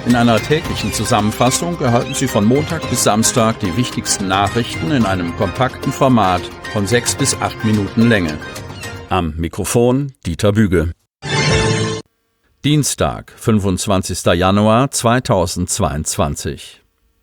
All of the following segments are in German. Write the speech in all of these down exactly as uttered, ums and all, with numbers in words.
In einer täglichen Zusammenfassung erhalten Sie von Montag bis Samstag die wichtigsten Nachrichten in einem kompakten Format von sechs bis acht Minuten Länge. Am Mikrofon Dieter Büge. Dienstag, fünfundzwanzigster Januar zweitausendzweiundzwanzig.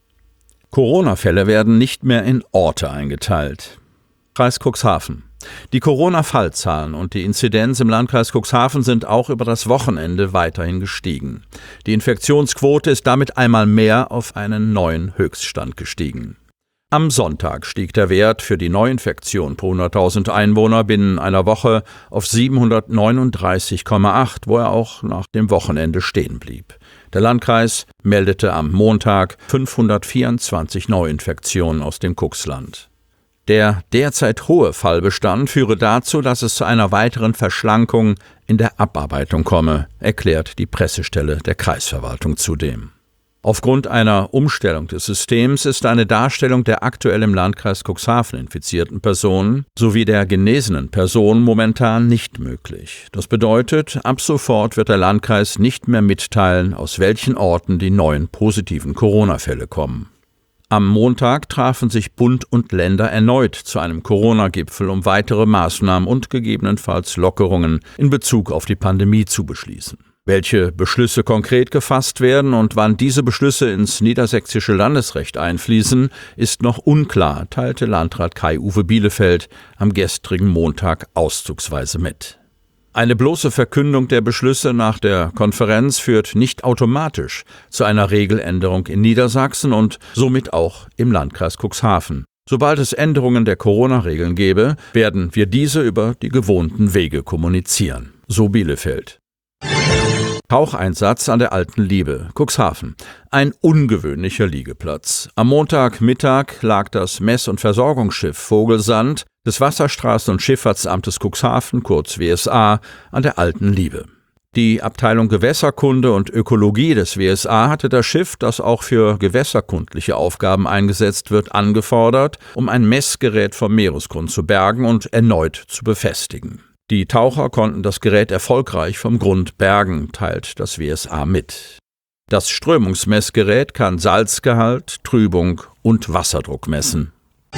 Corona-Fälle werden nicht mehr in Orte eingeteilt. Kreis Cuxhaven. Die Corona-Fallzahlen und die Inzidenz im Landkreis Cuxhaven sind auch über das Wochenende weiterhin gestiegen. Die Infektionsquote ist damit einmal mehr auf einen neuen Höchststand gestiegen. Am Sonntag stieg der Wert für die Neuinfektion pro hunderttausend Einwohner binnen einer Woche auf siebenhundertneununddreißig Komma acht, wo er auch nach dem Wochenende stehen blieb. Der Landkreis meldete am Montag fünfhundertvierundzwanzig Neuinfektionen aus dem Cuxland. Der derzeit hohe Fallbestand führe dazu, dass es zu einer weiteren Verschlankung in der Abarbeitung komme, erklärt die Pressestelle der Kreisverwaltung zudem. Aufgrund einer Umstellung des Systems ist eine Darstellung der aktuell im Landkreis Cuxhaven infizierten Personen sowie der genesenen Personen momentan nicht möglich. Das bedeutet, ab sofort wird der Landkreis nicht mehr mitteilen, aus welchen Orten die neuen positiven Corona-Fälle kommen. Am Montag trafen sich Bund und Länder erneut zu einem Corona-Gipfel, um weitere Maßnahmen und gegebenenfalls Lockerungen in Bezug auf die Pandemie zu beschließen. Welche Beschlüsse konkret gefasst werden und wann diese Beschlüsse ins niedersächsische Landesrecht einfließen, ist noch unklar, teilte Landrat Kai-Uwe Bielefeld am gestrigen Montag auszugsweise mit. Eine bloße Verkündung der Beschlüsse nach der Konferenz führt nicht automatisch zu einer Regeländerung in Niedersachsen und somit auch im Landkreis Cuxhaven. Sobald es Änderungen der Corona-Regeln gäbe, werden wir diese über die gewohnten Wege kommunizieren, so Bielefeld. Taucheinsatz an der Alten Liebe, Cuxhaven. Ein ungewöhnlicher Liegeplatz. Am Montagmittag lag das Mess- und Versorgungsschiff Vogelsand des Wasserstraßen- und Schifffahrtsamtes Cuxhaven, kurz W S A, an der Alten Liebe. Die Abteilung Gewässerkunde und Ökologie des W S A hatte das Schiff, das auch für gewässerkundliche Aufgaben eingesetzt wird, angefordert, um ein Messgerät vom Meeresgrund zu bergen und erneut zu befestigen. Die Taucher konnten das Gerät erfolgreich vom Grund bergen, teilt das W S A mit. Das Strömungsmessgerät kann Salzgehalt, Trübung und Wasserdruck messen.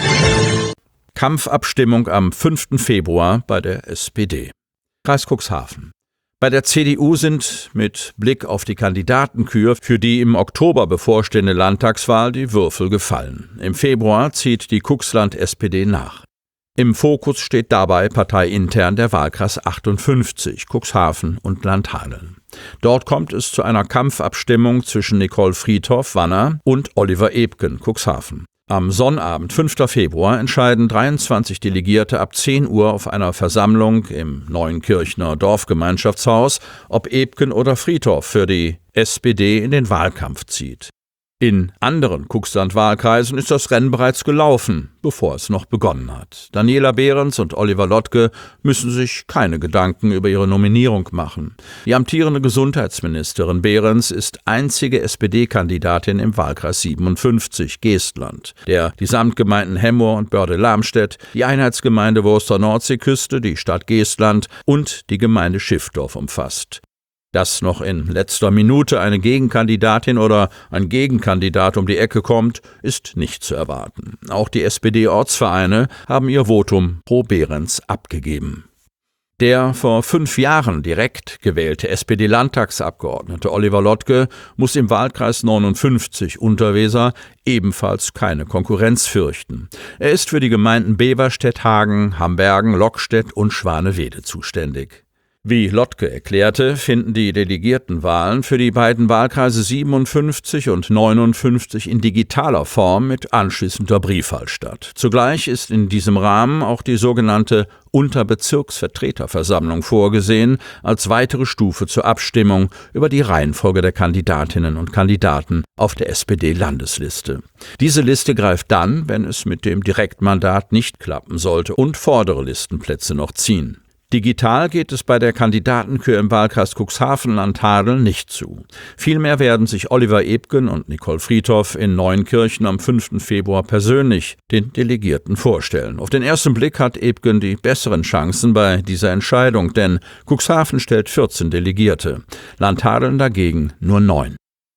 Kampfabstimmung am fünften Februar bei der S P D. Kreis Cuxhaven. Bei der C D U sind mit Blick auf die Kandidatenkür für die im Oktober bevorstehende Landtagswahl die Würfel gefallen. Im Februar zieht die Cuxland S P D nach. Im Fokus steht dabei parteiintern der Wahlkreis achtundfünfzig, Cuxhaven und Landhadeln. Dort kommt es zu einer Kampfabstimmung zwischen Nicole Friedhoff, Wanner, und Oliver Ebgen, Cuxhaven. Am Sonnabend, fünften Februar, entscheiden dreiundzwanzig Delegierte ab zehn Uhr auf einer Versammlung im Neuenkirchner Dorfgemeinschaftshaus, ob Ebgen oder Friedhoff für die S P D in den Wahlkampf zieht. In anderen Cuxland-Wahlkreisen ist das Rennen bereits gelaufen, bevor es noch begonnen hat. Daniela Behrens und Oliver Lottke müssen sich keine Gedanken über ihre Nominierung machen. Die amtierende Gesundheitsministerin Behrens ist einzige S P D-Kandidatin im Wahlkreis siebenundfünfzig, Geestland, der die Samtgemeinden Hemmoor und Börde-Lamstedt, die Einheitsgemeinde Wurster-Nordseeküste, die Stadt Geestland und die Gemeinde Schiffdorf umfasst. Dass noch in letzter Minute eine Gegenkandidatin oder ein Gegenkandidat um die Ecke kommt, ist nicht zu erwarten. Auch die S P D-Ortsvereine haben ihr Votum pro Behrens abgegeben. Der vor fünf Jahren direkt gewählte S P D-Landtagsabgeordnete Oliver Lottke muss im Wahlkreis neunundfünfzig Unterweser ebenfalls keine Konkurrenz fürchten. Er ist für die Gemeinden Beverstedt, Hagen, Hambergen, Lockstedt und Schwanewede zuständig. Wie Lottke erklärte, finden die Delegiertenwahlen für die beiden Wahlkreise siebenundfünfzig und neunundfünfzig in digitaler Form mit anschließender Briefwahl statt. Zugleich ist in diesem Rahmen auch die sogenannte Unterbezirksvertreterversammlung vorgesehen, als weitere Stufe zur Abstimmung über die Reihenfolge der Kandidatinnen und Kandidaten auf der S P D-Landesliste. Diese Liste greift dann, wenn es mit dem Direktmandat nicht klappen sollte und vordere Listenplätze noch ziehen. Digital geht es bei der Kandidatenkür im Wahlkreis Cuxhaven-Landhadeln nicht zu. Vielmehr werden sich Oliver Ebgen und Nicole Friedhoff in Neuenkirchen am fünften Februar persönlich den Delegierten vorstellen. Auf den ersten Blick hat Ebgen die besseren Chancen bei dieser Entscheidung, denn Cuxhaven stellt vierzehn Delegierte, Landhadeln dagegen nur neun.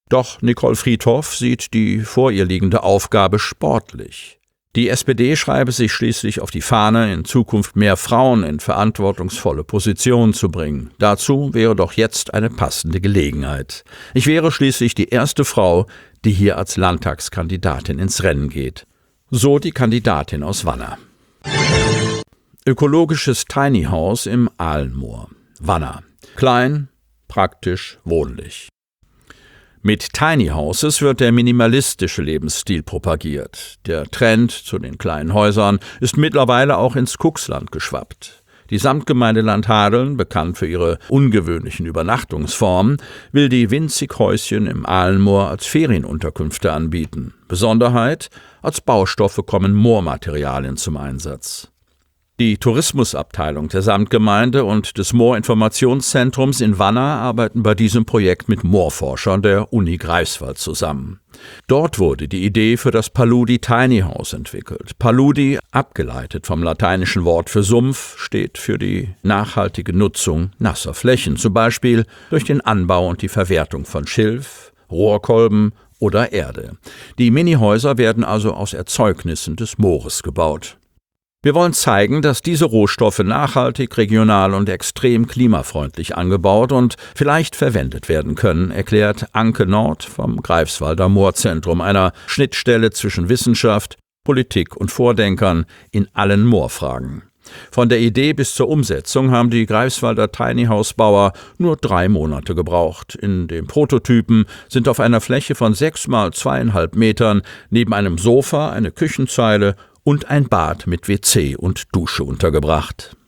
Doch Nicole Friedhoff sieht die vor ihr liegende Aufgabe sportlich. Die S P D schreibe sich schließlich auf die Fahne, in Zukunft mehr Frauen in verantwortungsvolle Positionen zu bringen. Dazu wäre doch jetzt eine passende Gelegenheit. Ich wäre schließlich die erste Frau, die hier als Landtagskandidatin ins Rennen geht. So die Kandidatin aus Wanner. Ökologisches Tiny House im Ahlenmoor. Wanner. Klein, praktisch, wohnlich. Mit Tiny Houses wird der minimalistische Lebensstil propagiert. Der Trend zu den kleinen Häusern ist mittlerweile auch ins Cuxland geschwappt. Die Samtgemeinde Landhadeln, bekannt für ihre ungewöhnlichen Übernachtungsformen, will die winzig Häuschen im Ahlenmoor als Ferienunterkünfte anbieten. Besonderheit: als Baustoffe kommen Moormaterialien zum Einsatz. Die Tourismusabteilung der Samtgemeinde und des Moorinformationszentrums in Wanner arbeiten bei diesem Projekt mit Moorforschern der Uni Greifswald zusammen. Dort wurde die Idee für das Paludi Tiny House entwickelt. Paludi, abgeleitet vom lateinischen Wort für Sumpf, steht für die nachhaltige Nutzung nasser Flächen, zum Beispiel durch den Anbau und die Verwertung von Schilf, Rohrkolben oder Erde. Die Minihäuser werden also aus Erzeugnissen des Moores gebaut. Wir wollen zeigen, dass diese Rohstoffe nachhaltig, regional und extrem klimafreundlich angebaut und vielleicht verwendet werden können, erklärt Anke Nord vom Greifswalder Moorzentrum, einer Schnittstelle zwischen Wissenschaft, Politik und Vordenkern in allen Moorfragen. Von der Idee bis zur Umsetzung haben die Greifswalder Tiny House Bauer nur drei Monate gebraucht. In dem Prototypen sind auf einer Fläche von sechs mal zweieinhalb Metern neben einem Sofa eine Küchenzeile und ein Bad mit W C und Dusche untergebracht.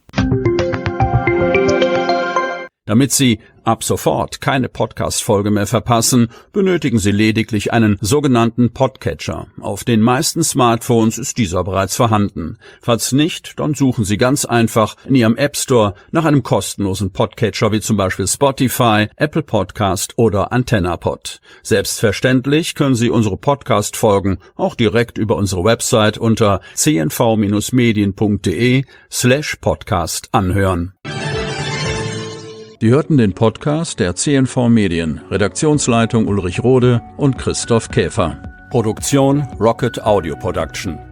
Damit Sie ab sofort keine Podcast-Folge mehr verpassen, benötigen Sie lediglich einen sogenannten Podcatcher. Auf den meisten Smartphones ist dieser bereits vorhanden. Falls nicht, dann suchen Sie ganz einfach in Ihrem App Store nach einem kostenlosen Podcatcher wie zum Beispiel Spotify, Apple Podcast oder AntennaPod. Selbstverständlich können Sie unsere Podcast-Folgen auch direkt über unsere Website unter c n v Bindestrich medien punkt d e slash podcast anhören. Sie hörten den Podcast der C N V Medien, Redaktionsleitung Ulrich Rode und Christoph Käfer. Produktion Rocket Audio Production.